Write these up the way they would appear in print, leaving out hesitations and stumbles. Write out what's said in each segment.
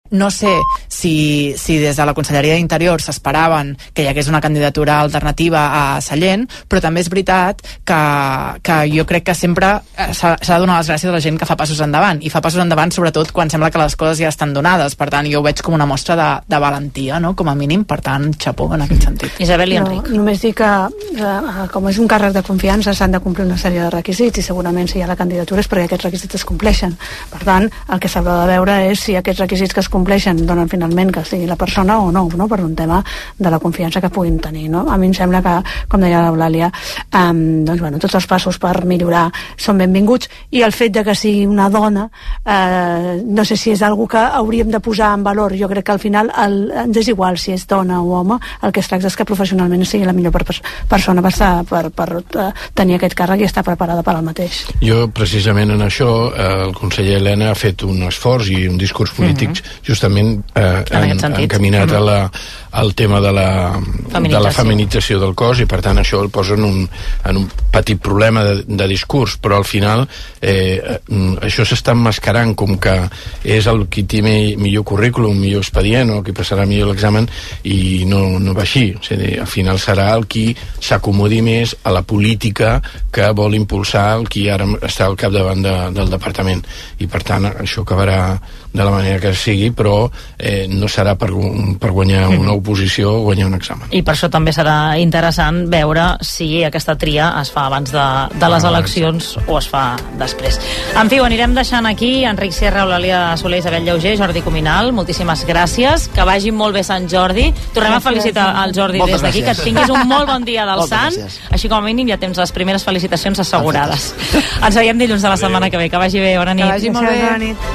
No sé si des de la Conselleria d'Interior s'esperaven que hi hagués una candidatura alternativa a Sallent, però també és veritat que jo crec que sempre s'ha de donar les gràcies a la gent que fa passos endavant, i fa passos endavant sobretot quan sembla que les coses ja estan donades. Per tant, jo ho veig com una mostra de valentia, no? Com a mínim, per tant, xapó en aquest sentit. Isabel i Enric. Només dic que com és un càrrec de confiança s'han de complir una sèrie de requisits, i segurament si hi ha la candidatura és perquè aquests requisits es compleixen. Per tant, el que s'haurà de veure és si aquests requisits que es compleixen donen finalment que sigui la persona o no, per un tema de la confiança que puguin tenir, no? A mi em sembla que, com deia l'Eulàlia, tots els passos per millorar són benvinguts, i el fet de que sigui una dona no sé si és algo que hauríem de posar en valor. Jo crec que al final ens és igual si és dona o home, el que es tracta és que professionalment sigui la millor persona per tenir aquest càrrec i estar preparada per al mateix. Jo, precisament en això, el conseller Elena ha fet un esforç i un discurs polític justament encaminat al tema de la feminització del cos, i per tant això el posa en un petit problema de discurs, però al final això s'està emmascarant com que és el qui té millor currículum, millor expedient, o qui passarà millor l'examen, i no va així. És a dir, al final serà el qui s'acomodi més a la política que vol impulsar el qui ara està al capdavant del departament, i per tant això acabarà de la manera que sigui, però no serà per guanyar una oposició o guanyar un examen. I per això també serà interessant veure si aquesta tria es fa abans de les eleccions o es fa després. En fi, ho anirem deixant aquí. Enric Sierra, Eulàlia Soler, Isabel Llauger, Jordi Cuminal, moltíssimes gràcies, que vagi molt bé Sant Jordi. Tornem a felicitar el Jordi des d'aquí, que tinguis un molt bon dia del Sant, així com a mínim ja tens les primeres felicitacions assegurades. Ens veiem dilluns de la setmana que ve. Que vagi bé, bona nit. Que vagi molt bé. Bona nit.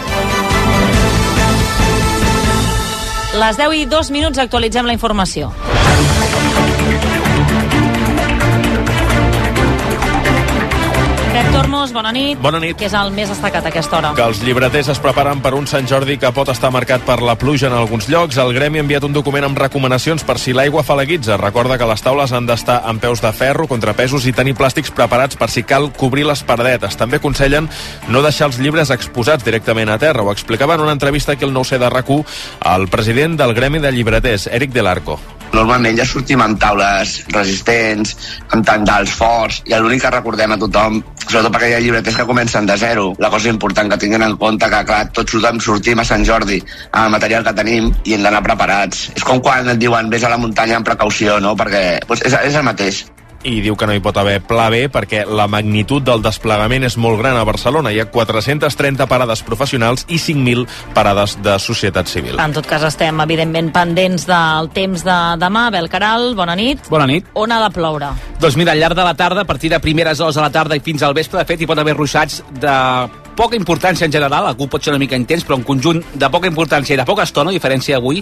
Les 10:02, actualitzem la informació. Pep Tormos, bona nit. Bona nit. Què és el més destacat a aquesta hora? Que els llibreters es preparen per un Sant Jordi que pot estar marcat per la pluja en alguns llocs. El gremi ha enviat un document amb recomanacions per si l'aigua fa la guitza. Recorda que les taules han d'estar amb peus de ferro, contrapesos i tenir plàstics preparats per si cal cobrir les paradetes. També aconsellen no deixar els llibres exposats directament a terra. Ho explicava en una entrevista aquí al 9C de RAC1 el president del gremi de llibreters, Eric Del Arco. Normalment ja sortim amb taules resistents, amb tendals forts, i l'únic que recordem a tothom, sobretot perquè hi ha llibreters que comencen de zero, la cosa important que tinguin en compte que, clar, tots sortim a Sant Jordi amb el material que tenim i hem d'anar preparats. És com quan et diuen vés a la muntanya amb precaució, no? Perquè és el mateix. I diu que no hi pot haver pla B perquè la magnitud del desplegament és molt gran a Barcelona. Hi ha 430 parades professionals i 5.000 parades de societat civil. En tot cas, estem evidentment pendents del temps de demà. Abel Caral, bona nit. Bona nit. On ha de ploure? Doncs mira, al llarg de la tarda, a partir de primeres hores de la tarda i fins al vespre, de fet, hi pot haver ruixats de poca importància en general, algú pot ser una mica intens, però en conjunt de poca importància i de poca estona, a diferència d'avui,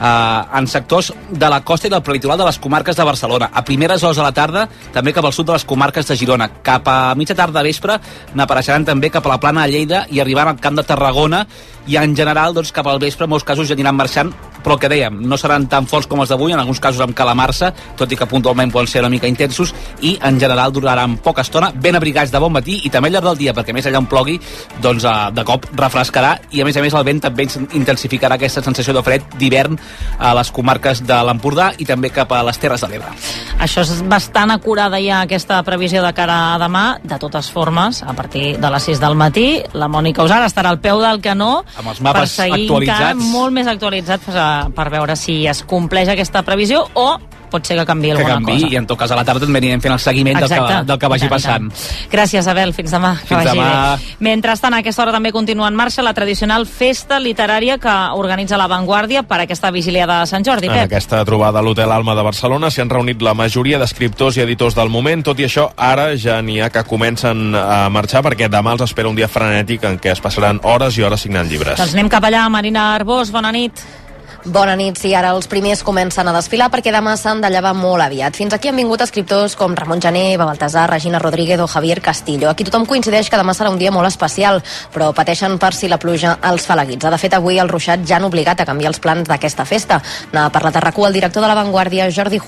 en sectors de la costa i del prelitoral de les comarques de Barcelona. A primeres hores de la tarda, també cap al sud de les comarques de Girona. Cap a mitja tarda de vespre n'apareixeran també cap a la plana de Lleida i arribant al camp de Tarragona, i en general, doncs, cap al vespre, en molts casos ja aniran marxant, però el que dèiem, no seran tan forts com els d'avui, en alguns casos amb calamarsa, tot i que puntualment poden ser una mica intensos, i en general duraran poca estona, ben abrigats de bon matí i també al llarg del dia, perquè més allà on plogui, doncs de cop refrescarà, i a més el vent també intensificarà aquesta sensació de fred d'hivern a les comarques de l'Empordà i també cap a les Terres de l'Ebre. Això és bastant acurada ja, aquesta previsió de cara a demà. De totes formes, a partir de les 6 del matí, la Mònica Usar estarà al peu del canó amb els mapes per seguir encara molt més actualitzats per veure si es compleix aquesta previsió o pot ser que canviï alguna cosa. I en tot cas a la tarda també anirem fent el seguiment del que vagi passant. Gràcies, Abel. Fins demà. Fins demà. Mentrestant, a aquesta hora també continua en marxa la tradicional festa literària que organitza La Vanguardia per aquesta vigília de Sant Jordi. En aquesta trobada a l'Hotel Alma de Barcelona s'hi han reunit la majoria d'escriptors i editors del moment. Tot i això, ara ja n'hi ha que comencen a marxar perquè demà els espera un dia frenètic en què es passaran hores i hores signant llibres. Doncs anem cap allà. Marina Arbós, bona nit. Bona nit, sí, ara els primers comencen a desfilar perquè demà s'han de llevar molt aviat. Fins aquí han vingut escriptors com Ramon Gené, Eva Baltasar, Regina Rodríguez o Javier Castillo. Aquí tothom coincideix que demà serà un dia molt especial, però pateixen per si la pluja els fa la guitza. De fet, avui els ruixats ja han obligat a canviar els plans d'aquesta festa. N'ha parlat a RAC1 el director de La Vanguardia, Jordi Juan.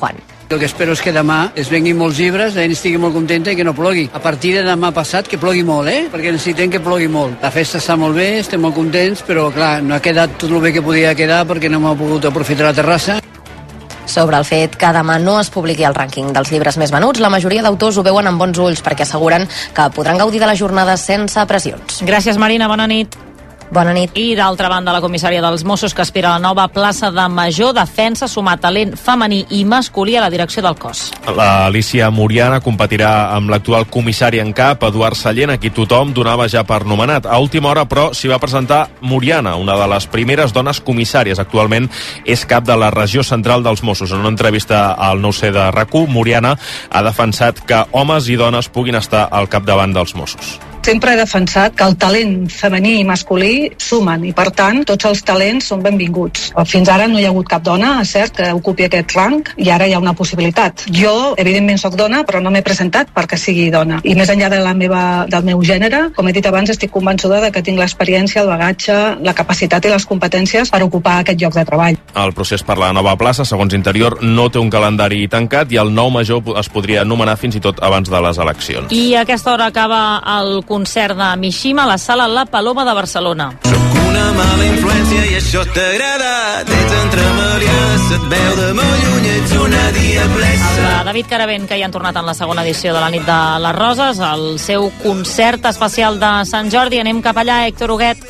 El que espero és que demà es venguin molts llibres, la gent estigui molt contenta i que no plogui. A partir de demà passat que plogui molt, perquè necessitem que plogui molt. La festa està molt bé, estem molt contents, però clar, no ha quedat tot el bé que podia quedar perquè no m'ha pogut aprofitar la terrassa. Sobre el fet que demà no es publiqui el rànquing dels llibres més venuts, la majoria d'autors ho veuen amb bons ulls perquè asseguren que podran gaudir de la jornada sense pressions. Gràcies, Marina, bona nit. Bona nit. I d'altra banda, la comissària dels Mossos que aspira a la nova plaça de major defensa sumar talent femení i masculí a la direcció del cos. L'Alícia Muriana competirà amb l'actual comissari en cap, Eduard Sallent, a qui tothom donava ja per nomenat. A última hora, però, s'hi va presentar Muriana, una de les primeres dones comissàries. Actualment és cap de la regió central dels Mossos. En una entrevista al 9C de RAC1, Muriana ha defensat que homes i dones puguin estar al capdavant dels Mossos. Sempre he defensat que el talent femení i masculí sumen i, per tant, tots els talents són benvinguts. Fins ara no hi ha hagut cap dona, és cert, que ocupi aquest rang i ara hi ha una possibilitat. Jo, evidentment, soc dona, però no m'he presentat perquè sigui dona. I més enllà del meu gènere, com he dit abans, estic convençuda de que tinc l'experiència, el bagatge, la capacitat i les competències per ocupar aquest lloc de treball. El procés per la nova plaça, segons Interior, no té un calendari tancat i el nou major es podria nomenar fins i tot abans de les eleccions. I a aquesta hora acaba el concert de Mishima a la sala La Paloma de Barcelona. Soc una mala influència i això t'agrada. Ets entremaliada, se't veu de molt lluny, ets una diablessa. El David Caravent, que ja han tornat en la segona edició de la nit de les Roses, el seu concert especial de Sant Jordi. Anem cap allà, Héctor Huguet.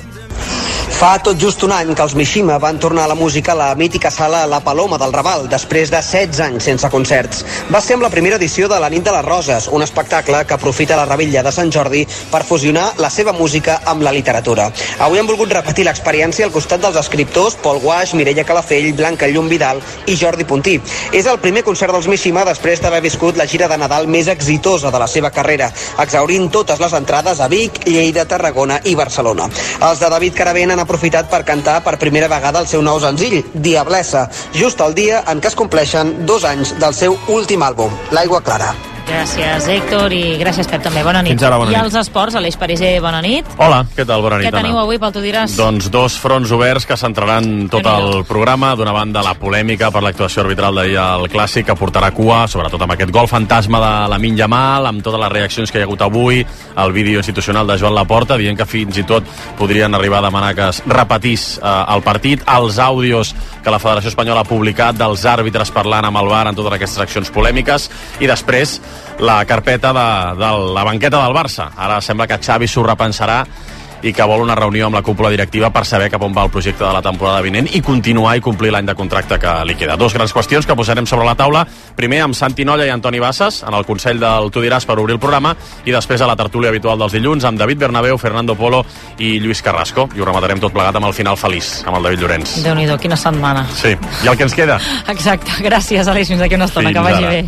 Fa tot just un any que els Mishima van tornar a la música a la mítica sala La Paloma del Raval, després de 16 anys sense concerts. Va ser amb la primera edició de la Nit de les Roses, un espectacle que aprofita la revetlla de Sant Jordi per fusionar la seva música amb la literatura. Avui han volgut repetir l'experiència al costat dels escriptors Pol Guaix, Mireia Calafell, Blanca Llum Vidal i Jordi Puntí. És el primer concert dels Mishima després d'haver viscut la gira de Nadal més exitosa de la seva carrera, exhaurint totes les entrades a Vic, Lleida, Tarragona i Barcelona. Els de David Caravent han aprofitat per cantar per primera vegada el seu nou senzill, Diablessa, just el dia en què es compleixen 2 anys del seu últim àlbum, L'Aigua Clara. Gràcies, Héctor, i gràcies, Pep, també. Bona nit. Fins ara, bona nit. I als esports, Aleix Pariser, bona nit. Hola, què tal? Bona nit, Què teniu avui pel Tu diràs? Doncs 2 fronts oberts que centraran tot el programa. D'una banda, la polèmica per l'actuació arbitral d'ahir al Clàssic, que portarà cua, sobretot amb aquest gol fantasma de Lamine Yamal, amb totes les reaccions que hi ha hagut avui, el vídeo institucional de Joan Laporta, dient que fins i tot podrien arribar a demanar que es repetís el partit, els àudios que la Federació Espanyola ha publicat dels àrbitres parlant amb el VAR en totes aquestes accions polèmiques, i després la carpeta de la banqueta del Barça. Ara sembla que Xavi s'ho repensarà i que vol una reunió amb la cúpula directiva per saber cap on va el projecte de la temporada vinent i continuar i complir l'any de contracte que li queda. 2 grans qüestions que posarem sobre la taula. Primer amb Santi Nolla i Antoni Bassas en el Consell del Tu diràs per obrir el programa, i després a la tertúlia habitual dels dilluns amb David Bernabéu, Fernando Polo i Lluís Carrasco. I ho rematarem tot plegat amb el final feliç, amb el David Llorenç. Déu-n'hi-do, quina setmana. Sí, i el que ens queda. Exacte, gràcies, Aleix, fins aquí una estona, que vagi bé.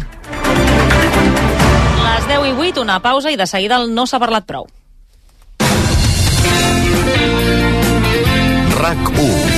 Les 10:08, una pausa i de seguida el No s'ha parlat prou. RAC1.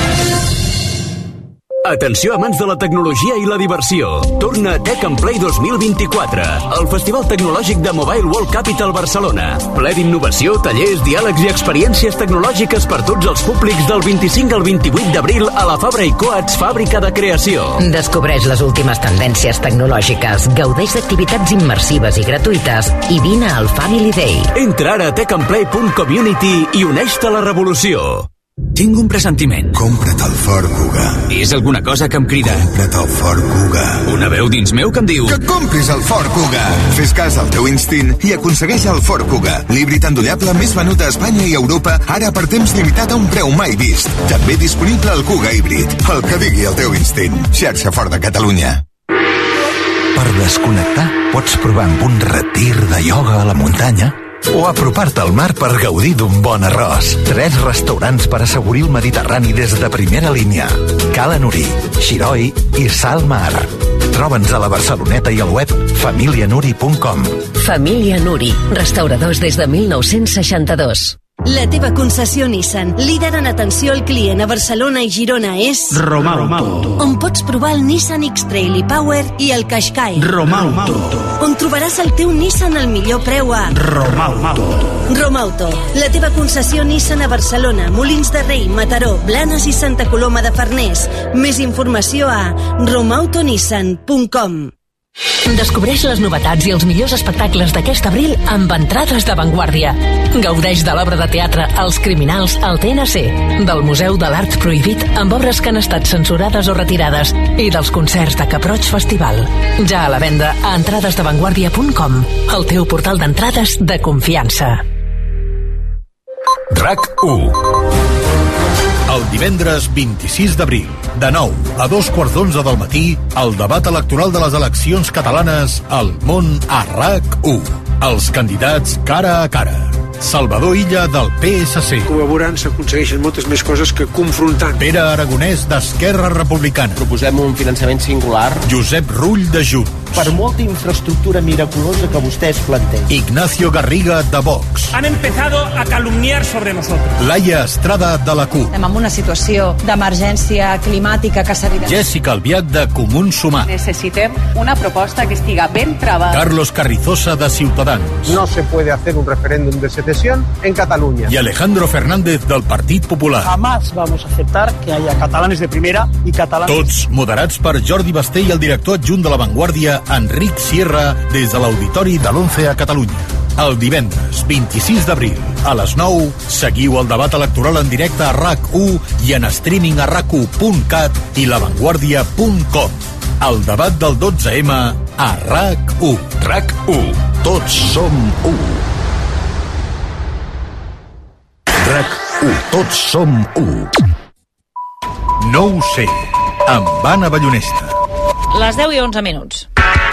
Atenció amants de la tecnologia i la diversió. Torna Tech and Play 2024, el festival tecnològic de Mobile World Capital Barcelona. Ple d'innovació, tallers, diàlegs i experiències tecnològiques per tots els públics del 25 al 28 d'abril a la Fabra i Coats, fàbrica de creació. Descobreix les últimes tendències tecnològiques, gaudeix d'activitats immersives i gratuïtes i vine al Family Day. Entra ara a techandplay.community i uneix-te a la revolució. Tinc un pressentiment. Compra't el Ford Kuga. És alguna cosa que em crida. Compra't el Ford Kuga. Una veu dins meu que em diu... Que compris el Ford Kuga. Fes cas al teu instint i aconsegueix el Ford Kuga, l'híbrid endollable més venut a Espanya i Europa, ara per temps limitat a un preu mai vist. També disponible el Kuga híbrid. El que digui el teu instint. Xarxa Ford de Catalunya. Per desconnectar, pots provar amb un retir de ioga a la muntanya o apropar-te al mar per gaudir d'un bon arròs. 3 restaurants per assaborir el Mediterrani des de primera línia. Cala Nuri, Xiroi i Sal Mar. Troba'ns a la Barceloneta i al web familianuri.com. Família Nuri, restauradors des de 1962. La teva concessió Nissan, líder en atenció al client a Barcelona i Girona, és Romauto. On pots provar el Nissan X-Trail i Power i el Qashqai. Romauto. On trobaràs el teu Nissan al millor preu a Romauto. Romauto, la teva concessió Nissan a Barcelona, Molins de Rei, Mataró, Blanes i Santa Coloma de Farners. Més informació a romautonissan.com. Descobreix les novetats i els millors espectacles d'aquest abril amb entrades d'avantguàrdia. Gaudeix de l'obra de teatre Els Criminals al TNC, del Museu de l'Art Prohibit amb obres que han estat censurades o retirades i dels concerts de Cap-roig Festival. Ja a la venda a entradesdavantguàrdia.com, el teu portal d'entrades de confiança. RAC1. El divendres 26 d'abril, de 9 a 2:15 del matí, el debat electoral de les eleccions catalanes al món a RAC1. Els candidats cara a cara. Salvador Illa, del PSC. Col·laborant s'aconsegueixen moltes més coses que confrontant. Pere Aragonès, d'Esquerra Republicana. Proposem un finançament singular. Josep Rull, de Junts. Per molta infraestructura miraculosa que vostès plantegen. Ignacio Garriga, de Vox. Han empezado a calumniar sobre nosotros. Laia Estrada, de la CUP. Estem en una situació d'emergència climàtica que s'ha... Jessica Albiach, de Comuns Sumar. Necessitem una proposta que estiga ben travada. Carlos Carrizosa, de Ciutadans. No se puede hacer un referéndum de secesión en Cataluña. Y Alejandro Fernández, del Partit Popular. Jamás vamos a aceptar que haya catalanes de primera y catalanes... Tots moderats per Jordi Basté i el director adjunt de La Vanguardia, Enric Sierra, des de l'Auditori de l'11 a Catalunya. El divendres 26 d'abril, a les 9, seguiu el debat electoral en directe a RAC1 i en streaming a rac1.cat i lavanguardia.com. El debat del 12M a RAC1. RAC1. Tots som 1. RAC1. Tots som 1. No ho sé, amb Anna Ballonesta. Les 10 i 11 minuts.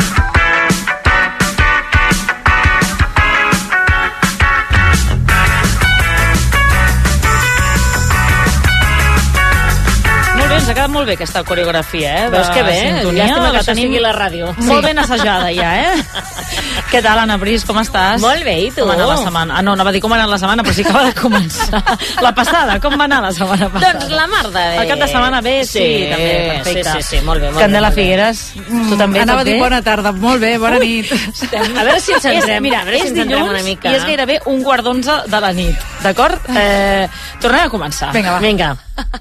Ens ha quedat molt bé aquesta coreografia, Veus que bé? Sintonia, Llàstima que la tenim sigui la ràdio. molt ben assajada ja, Què tal, Anna Pris, com estàs? Molt bé, i tu? Com va anar la setmana? Ah, no, anava a dir com va anar la setmana, però sí que acaba de començar. La passada, com va anar la setmana passada? Doncs la mar de bé. El cap de setmana bé, sí, també, perfecte. Sí, molt bé. Candela Figueres, tu també, anava a dir bona tarda, molt bé, bona nit. A veure si ens centrem. Mira, és dilluns una mica. i és gairebé 1:15 de la nit, d'acord? Tornem a començar. Vinga, va. Vinga.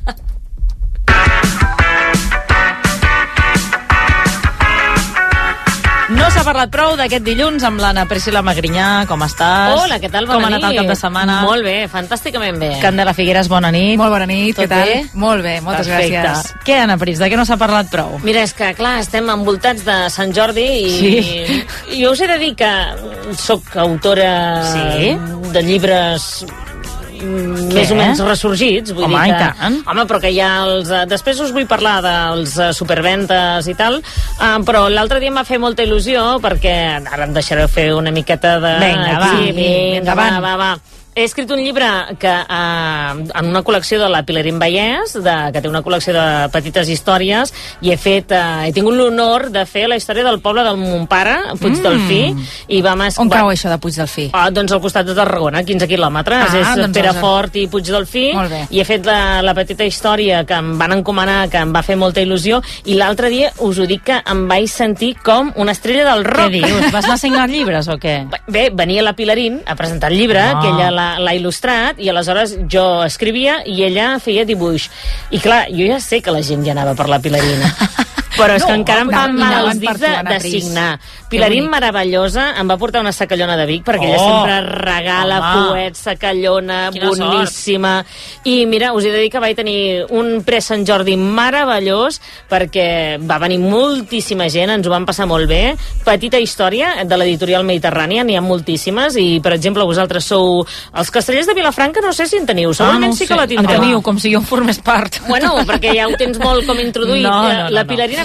No s'ha parlat prou d'aquest dilluns amb l'Anna Priscila Magrinyà. Com estàs? Hola, què tal? Bona nit. Com ha anat el cap de setmana? Molt bé, fantàsticament bé. Candela Figueres, bona nit. Molt bona nit, Tot què tal? bé? Molt bé, moltes gràcies. Què, Anna Pris, de què no s'ha parlat prou? Mira, és que, clar, estem envoltats de Sant Jordi i jo us he de dir que sóc autora de llibres més o menys ressorgits, vull dir que... Home, però que hi ha els... Després us vull parlar dels superventes i tal, però l'altre dia em va fer molta il·lusió perquè ara em deixareu fer una miqueta de... Vinga, va. He escrit un llibre que en una col·lecció de la Pilarín Vallès, que té una col·lecció de petites històries, i he tingut l'honor de fer la història del poble del mon pare, Puigdelfí, i On cau això de Puigdelfí? Doncs al costat de Tarragona, 15 quilòmetres. És Perafort i Puigdelfí, i he fet la petita història que em van encomanar, que em va fer molta il·lusió, i l'altre dia us ho dic que em vaig sentir com una estrella del rock. Què dius? Vas anar a signar llibres o què? Bé, venia la Pilarín a presentar el llibre, que ella l'ha il·lustrat, i aleshores jo escrivia i ella feia dibuix. I clar, jo ja sé que la gent ja anava per la Pilarina. Però és que encara em fan mal els dits de signar. Pilarín meravellosa, em va portar una sacallona de Vic, perquè ella sempre regala fuets, sacallona, boníssima. I mira, us he de dir que vaig tenir un pre-Sant Jordi meravellós, perquè va venir moltíssima gent, ens ho vam passar molt bé. Petita història de l'editorial Mediterrània, n'hi ha moltíssimes, i per exemple vosaltres sou els Castellers de Vilafranca, no sé si en teniu, segurament sí que la tindreu. En teniu, com si jo en formés part. Bueno, perquè ja ho tens molt com introduït. La Pilarina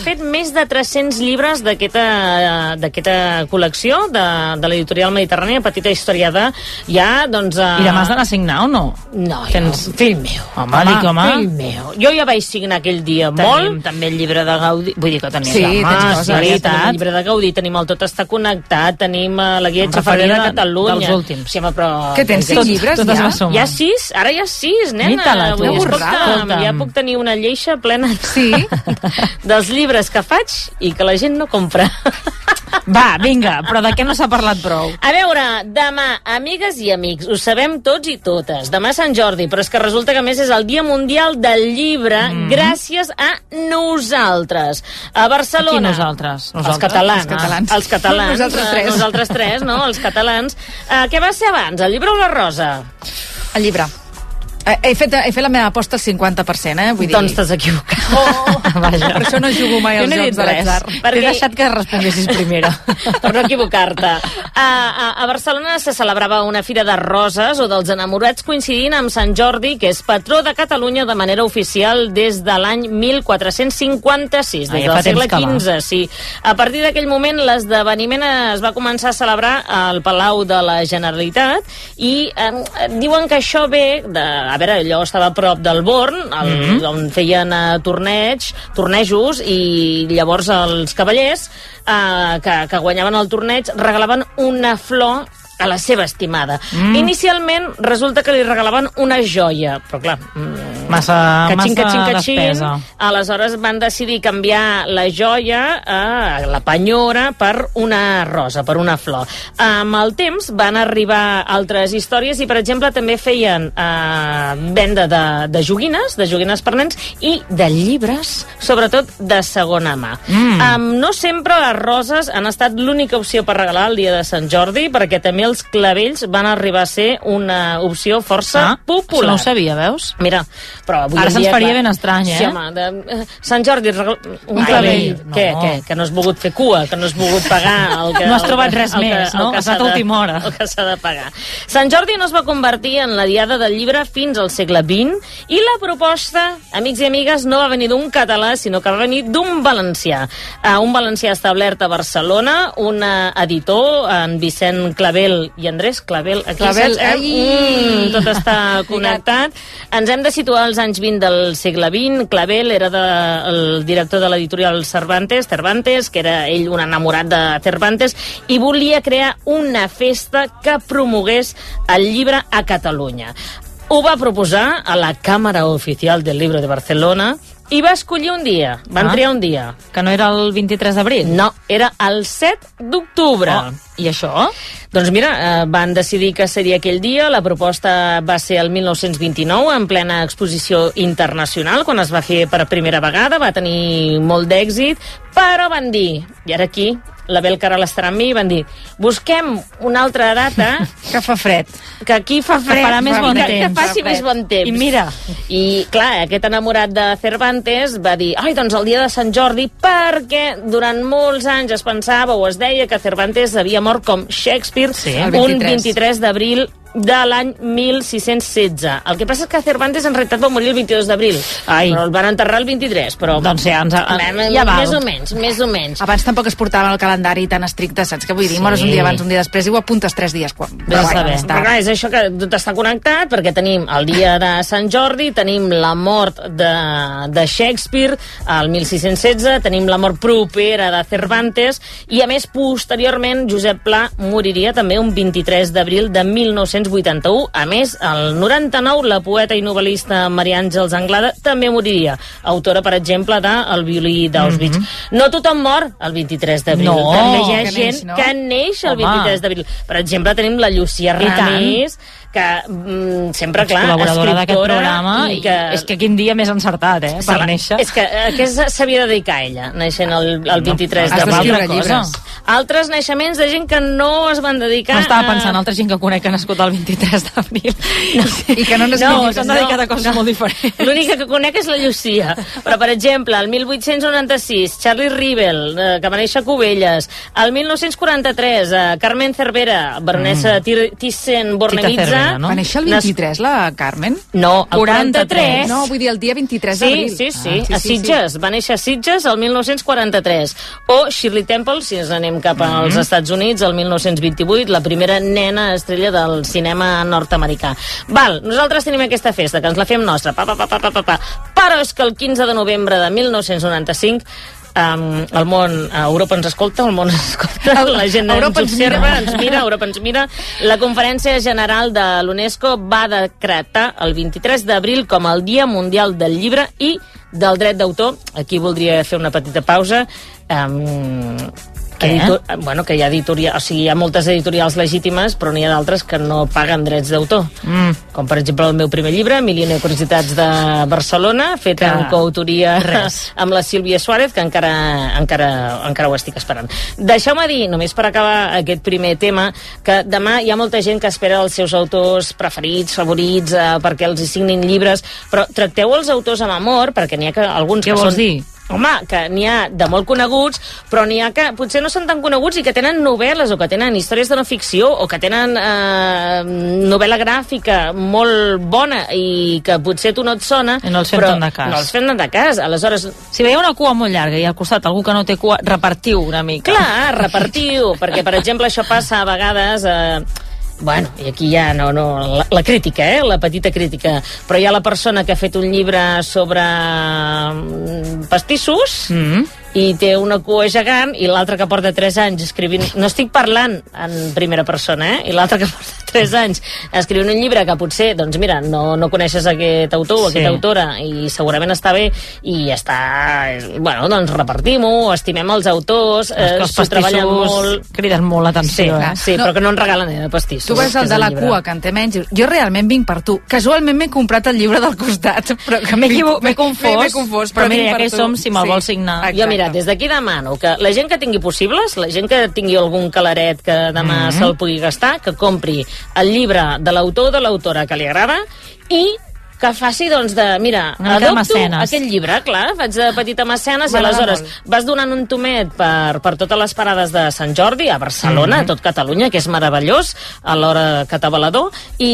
fet més de 300 llibres d'aquesta col·lecció de l'editorial Mediterrània, Petita història de... Ja, doncs... I demà has d'anar a signar o no? No, fill meu. Home, fill meu. Jo ja vaig signar aquell dia molt. També el llibre de Gaudí. Vull dir que tenim... Sí, tens coses. Tenim el llibre de Gaudí, tenim el Tot està connectat, tenim la guia Xafarella de Catalunya. Dels últims. Sí, però... Que tens 5 llibres ja? Hi ha 6, ara hi ha 6, nena. Ja puc tenir una lleixa plena dels llibres que faig i que la gent no compra. Va, vinga, però de què no s'ha parlat prou? A veure, demà, amigues i amics, ho sabem tots i totes. Demà Sant Jordi, però és que resulta que a més és el Dia Mundial del Llibre gràcies a nosaltres. A Barcelona... Aquí nosaltres? Els catalans. Els catalans. Nosaltres tres, no? Els catalans. Què va ser abans, el llibre o la rosa? El llibre. He fet la meva aposta al 50%, Vull dir... Doncs t'has equivocat. Vaja. Per això no jugo mai als jocs de l'atzar. T'he deixat que responguessis primera. Per no equivocar-te. A Barcelona se celebrava una fira de roses o dels enamorats coincidint amb Sant Jordi, que és patró de Catalunya de manera oficial des de l'any 1456, des del segle XV. Sí. A partir d'aquell moment l'esdeveniment es va començar a celebrar al Palau de la Generalitat i diuen que això ve de... A veure, allò estava a prop del Born, on feien tornejos, i llavors els cavallers que guanyaven el torneig regalaven una flor a la seva estimada. Inicialment resulta que li regalaven una joia, però clar, massa despesa. Aleshores van decidir canviar la joia a la penyora per una rosa, per una flor. Amb el temps van arribar altres històries i, per exemple, també feien venda de joguines per nens i de llibres, sobretot de segona mà. No sempre les roses han estat l'única opció per regalar el dia de Sant Jordi, perquè també els clavells van arribar a ser una opció força popular. Això no ho sabia, veus? Mira, però avui ara se'ns faria ben estrany, Sí, home, Sant Jordi, un clavell. Què? Que no has volgut fer cua, que no has volgut pagar el que... No has trobat res més, no? Has estat a última hora. El que s'ha de pagar. Sant Jordi no es va convertir en la diada del llibre fins al segle XX i la proposta, amics i amigues, no va venir d'un català, sinó que va venir d'un valencià. Un valencià establert a Barcelona, un editor, en Vicent Clavel i Andrés Clavel, aquí Clavel, tot està connectat. Ens hem de situar als anys 20 del segle XX. Clavel era el director de l'editorial Cervantes, que era ell un enamorat de Cervantes, i volia crear una festa que promogués el llibre a Catalunya. Ho va proposar a la Càmera Oficial del Libro de Barcelona i va escollir un dia, van triar un dia. Que no era el 23 d'abril? No, era el 7 d'octubre. I això? Doncs mira, van decidir que seria aquell dia. La proposta va ser el 1929, en plena exposició internacional, quan es va fer per primera vegada, va tenir molt d'èxit, però van dir, i ara aquí la Bel Caral estarà amb mi, i van dir, busquem una altra data que fa fred, que aquí fa fred, que farà més bon temps, que faci més bon temps. I mira, i clar, aquest enamorat de Cervantes va dir, doncs el dia de Sant Jordi, perquè durant molts anys es pensava o es deia que Cervantes havia mort com Shakespeare un 23 d'abril de l'any 1616. El que passa és que Cervantes en realitat va morir el 22 d'abril, però el van enterrar el 23, però... Doncs ja val. Més o menys. Abans tampoc es portava el calendari tan estricte, saps què vull dir? Mores un dia abans, un dia després, i ho apuntes 3 dies. Però clar, és això que tot està connectat, perquè tenim el dia de Sant Jordi, tenim la mort de Shakespeare, el 1616, tenim la mort propera de Cervantes, i a més, posteriorment, Josep Pla moriria també un 23 d'abril de 1981. A més, el 99, la poeta i novel·lista Maria Àngels Anglada també moriria. Autora, per exemple, de El violí d'Auschwitz. No tothom mor el 23 d'abril. També hi ha gent que neix el 23 d'abril. Per exemple, tenim la Llucia Ramis, que sempre, clar, col·laboradora d'aquest programa, i que... és que quin dia més encertat, per néixer. És que a què s'havia de dedicar ella, naixent el 23 d'abril? Altres naixements de gent que no es van dedicar... Estava pensant, altra gent que conec que ha nascut el 23 d'abril. I que no s'han dedicat a coses molt diferents. L'única que conec és la Llucia. Però, per exemple, el 1896, Charlie Rivel, que va néixer a Cubelles. El 1943, Carmen Cervera, baronessa Thyssen-Bornemisza, Carmena, Va néixer el 23, la Carmen? No, el 43. No, vull dir el dia 23 d'abril. Sí, a Sitges. Va néixer a Sitges el 1943. O Shirley Temple, si ens anem cap als Estats Units, el 1928, la primera nena estrella del cinema nord-americà. Val, nosaltres tenim aquesta festa, que ens la fem nostra, però és que el 15 de novembre de 1995 el món, Europa ens escolta, el món ens escolta, la gent ens observa, ens mira, Europa ens mira. La Conferència General de l'UNESCO va decretar el 23 d'abril com el Dia Mundial del Llibre i del Dret d'Autor. Aquí voldria fer una petita pausa. Bueno, que hi ha hi ha moltes editorials legítimes, però n'hi ha d'altres que no paguen drets d'autor. Com per exemple el meu primer llibre, Milione Curiositats de Barcelona, fet en coautoria amb la Sílvia Suárez, que encara ho estic esperant. Deixeu-me dir, només per acabar aquest primer tema, que demà hi ha molta gent que espera els seus autors preferits, favorits, perquè els hi signin llibres, però tracteu els autors amb amor, perquè n'hi ha alguns que són... Què vols dir? Home, que n'hi ha de molt coneguts, però n'hi ha que potser no són tan coneguts i que tenen novel·les o que tenen històries de no ficció o que tenen novel·la gràfica molt bona i que potser tu no et sona, i no els fem tant de cas. No els fem tant de cas. Aleshores, si veieu una cua molt llarga i al costat algú que no té cua, repartiu una mica. Clar, repartiu, perquè per exemple això passa a vegades... Bueno, i aquí ja la crítica, la petita crítica, però hi ha la persona que ha fet un llibre sobre pastissos i té una cua gegant i l'altre que porta 3 anys escrivint... No estic parlant en primera persona, i l'altre que porta 3 anys escrivint un llibre que potser, doncs mira, no coneixes aquest autor o aquesta autora i segurament està bé i està... Bueno, doncs repartim-ho, estimem els autors, s'ho treballen molt... Criden molt l'atenció, Sí, però que no ens regalen pastissos. Tu vas el de la cua, que en té menys. Jo realment vinc per tu. Casualment m'he comprat el llibre del costat, però que m'he confós. Però mira, ja que hi som, si me'l vols signar. Jo, mira, des d'aquí demano que la gent que tingui possibles, la gent que tingui algun calaret que demà se'l pugui gastar, que compri el llibre de l'autor o de l'autora que li agrada i que faci, doncs, mira, adopto aquest llibre, clar, faig de petita mecenes i aleshores vas donant un tomet per totes les parades de Sant Jordi, a Barcelona, a tot Catalunya, que és meravellós, a l'hora catabalador,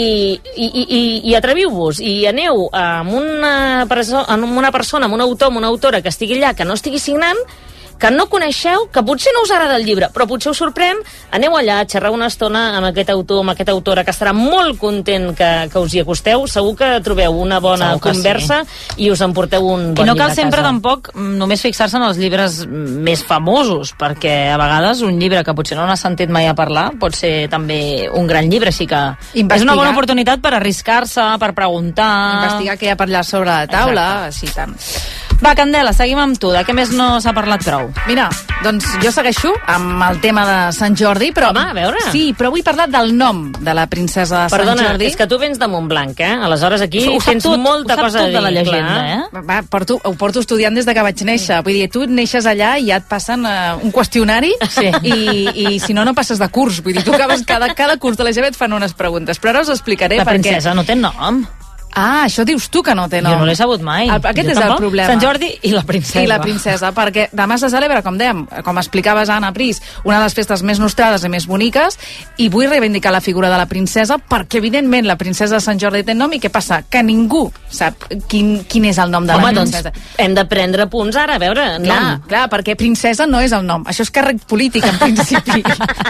i atreviu-vos, i aneu amb una persona, amb un autor, amb una autora que estigui allà, que no estigui signant, que no coneixeu, que potser no us agrada el llibre, però potser us sorprèn, aneu allà a xerrar una estona amb aquest autor, amb aquesta autora, que estarà molt content que us hi acosteu, segur que trobeu una bona conversa i us emporteu un bon llibre a casa. I no cal sempre tampoc només fixar-se en els llibres més famosos, perquè a vegades un llibre que potser no n'has sentit mai a parlar pot ser també un gran llibre, així que és una bona oportunitat per arriscar-se, per preguntar... Investigar què hi ha per allà sobre la taula, així tant. Va, Candela, seguim amb tu. De què més no s'ha parlat prou? Mira, doncs jo segueixo amb el tema de Sant Jordi, però... Home, a veure. Sí, però vull parlar del nom de la princesa de Sant Jordi. Perdona, és que tu vens de Montblanc, Aleshores aquí tens molta cosa a dir. De la llegenda, Va, ho porto estudiant des de que vaig néixer. Vull dir, tu neixes allà i ja et passen un qüestionari i si no passes de curs. Vull dir, tu acabes cada curs de la GV et fan unes preguntes, però ara us explicaré per què. La princesa no té nom. Ah, això dius tu que no té nom. Jo no l'he sabut mai. Aquest és el problema. Sant Jordi i la princesa. I la princesa, perquè demà se celebra, com dèiem, com explicaves, Anna Pris, una de les festes més nostrades i més boniques, i vull reivindicar la figura de la princesa, perquè evidentment la princesa de Sant Jordi té nom, i què passa? Que ningú sap quin és el nom de la princesa. Doncs hem de prendre punts ara, a veure, nom. Clar, perquè princesa no és el nom. Això és càrrec polític, en principi.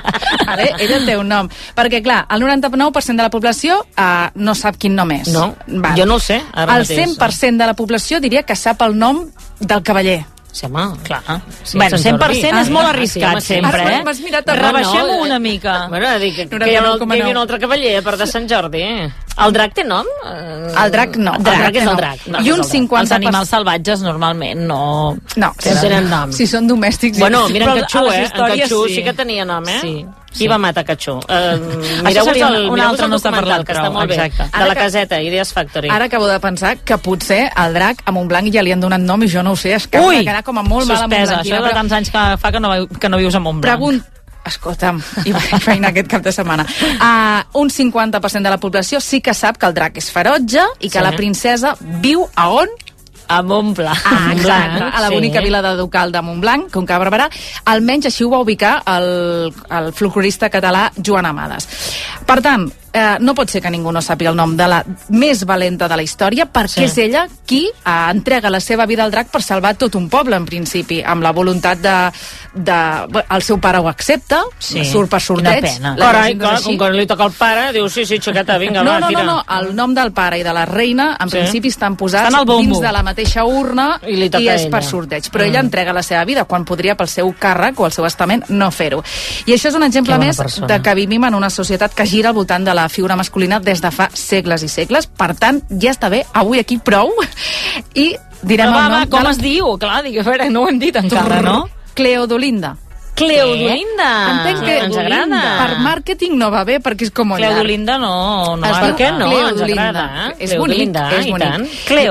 Ella té un nom. Perquè, clar, el 99% de la població no sap quin nom és. No. Jo no ho sé, ara mateix. El 100% de la població diria que sap el nom del cavaller. Sí, home, clar. Bueno, 100% és molt arriscat, sempre, Rebaixem-ho una mica. Bueno, dic que hi havia un altre cavaller a part de Sant Jordi. El drac té nom? El drac no. El drac és el drac. I un 50%... Els animals salvatges normalment no tenen nom. Si són domèstics... Bueno, mira en Catxú, En Catxú sí que tenia nom, Sí. Qui va matar Catxú? Mireu-vos un altre no està parlant, que està molt bé. De la caseta, Ideas Factory. Ara acabo de pensar que potser el drac a Montblanc ja li han donat nom i jo no ho sé. És que m'ha quedat com a molt mal a Montblanc. Això de tants anys que fa que no vius a Montblanc. Escolta'm, i vaig feina aquest cap de setmana. Un 50% de la població sí que sap que el drac és ferotge i que la princesa viu a on? A Montblanc. Exacte, a la bonica vila de Ducal de Montblanc, Conca de Barberà. Almenys així ho va ubicar el folclorista català Joan Amades. Per tant, no pot ser que ningú no sàpiga el nom de la més valenta de la història, perquè és ella qui entrega la seva vida al drac per salvar tot un poble, en principi, amb la voluntat el seu pare ho accepta, surt per sorteig. Carai, com quan li toca el pare, diu, sí, xiqueta, vinga, va, tira. No, el nom del pare i de la reina, en principi, estan posats dins de la mateixa urna i és per sorteig. Però ella entrega la seva vida, quan podria pel seu càrrec o el seu estament no fer-ho. I això és un exemple més de que vivim en una societat que gira al voltant de la figura masculina des de fa segles i segles. Per tant, ja està bé, avui aquí prou, i direm el nom. Com es diu? Clar, dic, a veure, no ho hem dit encara, no? Cleodolinda. Cleodolinda! Entenc que ens agrada. Per màrqueting no va bé, perquè és com molt llarg. Cleodolinda no. Per què no? Ens agrada. És bonic, és bonic.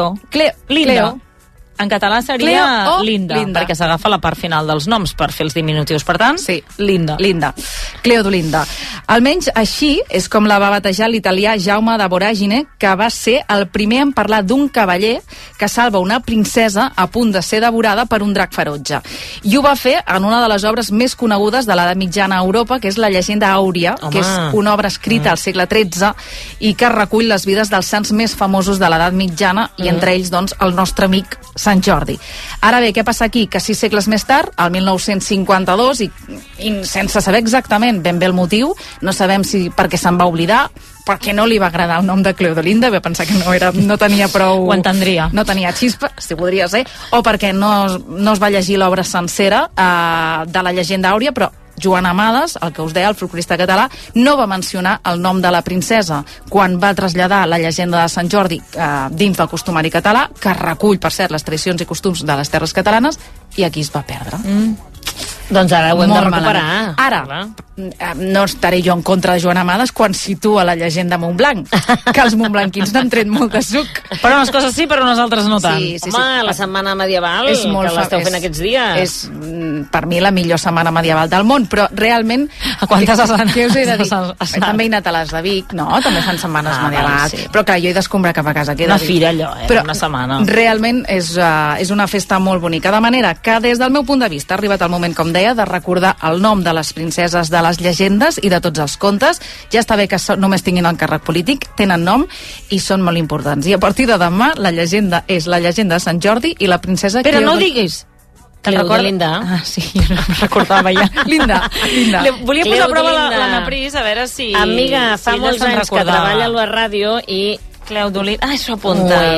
Cleo. En català seria Linda, perquè s'agafa la part final dels noms per fer els diminutius. Per tant, Linda. Cleodolinda. Almenys així és com la va batejar l'italià Jaume de Voragine, que va ser el primer en parlar d'un cavaller que salva una princesa a punt de ser devorada per un drac ferotge. I ho va fer en una de les obres més conegudes de l'edat mitjana a Europa, que és la Llegenda Àuria, que és una obra escrita al segle XIII i que recull les vides dels sants més famosos de l'edat mitjana, i entre ells, doncs, el nostre amic Sant Jordi. Ara bé, què passa aquí? Que 6 segles més tard, el 1952, i sense saber exactament ben bé el motiu, no sabem si perquè se'n va oblidar, perquè no li va agradar el nom de Cleodolinda, va pensar que no tenia prou... Ho entendria. No tenia xispa, si podria ser, o perquè no es va llegir l'obra sencera de la Llegenda Àuria, però Joan Amades, el que us deia, el folclorista català, no va mencionar el nom de la princesa quan va traslladar la llegenda de Sant Jordi dins del costumari català, que recull, per cert, les tradicions i costums de les terres catalanes, i aquí es va perdre. Doncs ara ho hem de recuperar. Ara, no estaré jo en contra de Joan Amades quan situa la llegenda Montblanc, que els montblanquins n'han tret molt de suc. Per unes coses sí, per unes altres no tant. Home, la setmana medieval, que l'esteu fent aquests dies. És, per mi, la millor setmana medieval del món, però realment... A quantes has anat? Què us he de dir? També he anat a les de Vic, no? També fan setmanes medievals. Però clar, jo he d'escombrar cap a casa. Una fira, allò, una setmana. Realment és una festa molt bonica. De manera que, des del meu punt de vista, ha arribat el moment, com deia, de recordar el nom de les princeses de les llegendes i de tots els contes. Ja està bé que només tinguin el càrrec polític, tenen nom i són molt importants. I a partir de demà la llegenda és la llegenda de Sant Jordi i la princesa... Però no ho diguis! Cleodolinda. Ah, sí, no recordava ja. Linda. Volia posar a prova l'Anna Pris, a veure si... Amiga, fa molts anys que treballa a la ràdio i... Cleodolinda... Ah, s'ho ha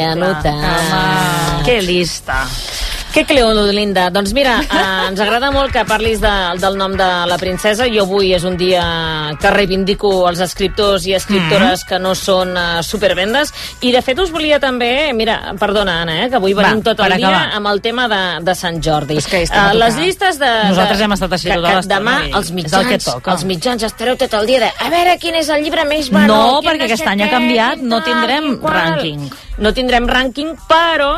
apuntat. Que lista. Què Cleodolinda? Doncs mira, ens agrada molt que parlis del nom de la princesa. Jo avui és un dia que reivindico els escriptors i escriptores que no són supervendes. I de fet us volia també... Mira, perdona, Anna, que avui venim tot el dia amb el tema de Sant Jordi. Les llistes de... Nosaltres hem estat així tota l'estona. Demà els mitjans estareu tot el dia de... A veure, quin és el llibre més venut? No, perquè aquest any ha canviat, no tindrem rànquing. No tindrem rànquing, però...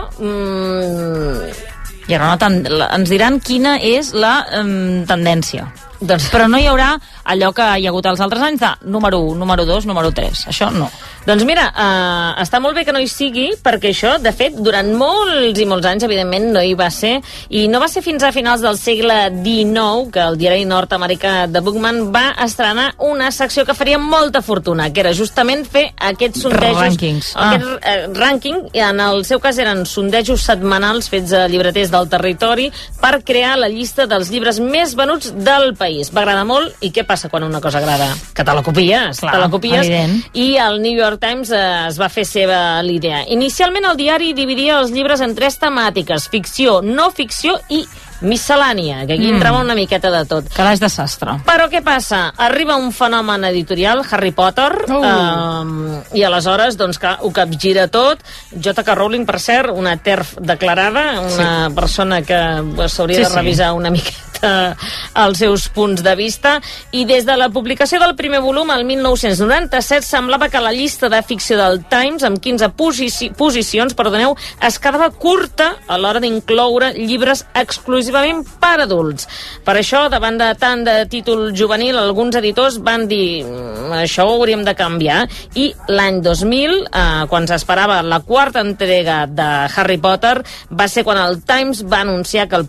I ara ens diran quina és la tendència. Però no hi haurà allò que hi ha hagut els altres anys de número 1, número 2, número 3. Això no. Doncs mira, està molt bé que no hi sigui, perquè això, de fet, durant molts i molts anys, evidentment, no hi va ser, i no va ser fins a finals del segle XIX que el diari nord-americà The Bookman va estrenar una secció que faria molta fortuna, que era justament fer aquests sondejos... Rànquings. Rànquing, i en el seu cas eren sondejos setmanals fets a llibreters del territori per crear la llista dels llibres més venuts del país. Va agradar molt, i què passa quan una cosa agrada? Que te la copies, i el New York Times es va fer seva l'idea. Inicialment el diari dividia els llibres en 3 temàtiques: ficció, no ficció i miscel·lània, que aquí entrava una miqueta de tot. Que és desastre. Però què passa? Arriba un fenomen editorial, Harry Potter, i aleshores doncs, ho capgira tot. J.K. Rowling, per cert, una TERF declarada, una persona que s'hauria de revisar una miqueta els seus punts de vista, i des de la publicació del primer volum el 1997 semblava que la llista de ficció del Times, amb 15 posicions, es quedava curta a l'hora d'incloure llibres exclusivament per adults. Per això, davant de tant de títol juvenil, alguns editors van dir això ho hauríem de canviar, i l'any 2000, quan s'esperava la 4ª entrega de Harry Potter, va ser quan el Times va anunciar que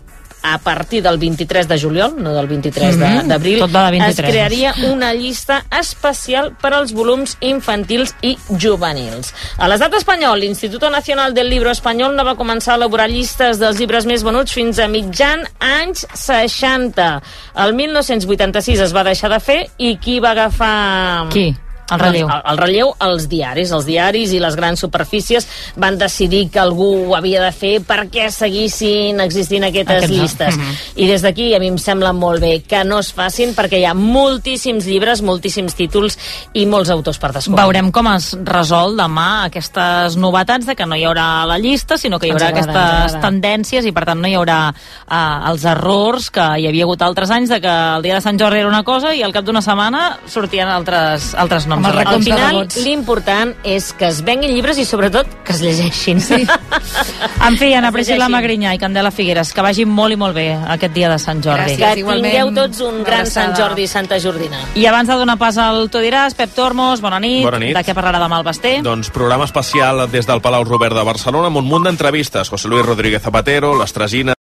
a partir del 23 de juliol, no del 23 d'abril, es crearia una llista especial per als volums infantils i juvenils. A l'estat espanyol, l'Instituto Nacional del Libro Espanyol no va començar a elaborar llistes dels llibres més venuts fins a mitjan anys 60. El 1986 es va deixar de fer i qui va agafar... Qui? El relleu. El relleu, els diaris i les grans superfícies van decidir que algú ho havia de fer perquè seguissin existint aquestes llistes. I des d'aquí a mi em sembla molt bé que no es facin perquè hi ha moltíssims llibres, moltíssims títols i molts autors per descobrir. Veurem com es resol demà aquestes novetats de que no hi haurà la llista, sinó que hi haurà aquestes tendències i per tant no hi haurà els errors que hi havia hagut altres anys de que el dia de Sant Jordi era una cosa i al cap d'una setmana sortien altres noms. Al final, l'important és que es venguin llibres i, sobretot, que es llegeixin. Sí. En fi, Anna Priscila Magrinyà i Candela Figueres, que vagi molt i molt bé aquest dia de Sant Jordi. Gràcies, que tingueu tots un gran Sant Jordi i Santa Jordina. I abans de donar pas al Tu diràs, Pep Tormos, bona nit. Bona nit. De què parlarà demà el Basté? Doncs programa especial des del Palau Robert de Barcelona amb un munt d'entrevistes. José Luis Rodríguez Zapatero, l'Estresina,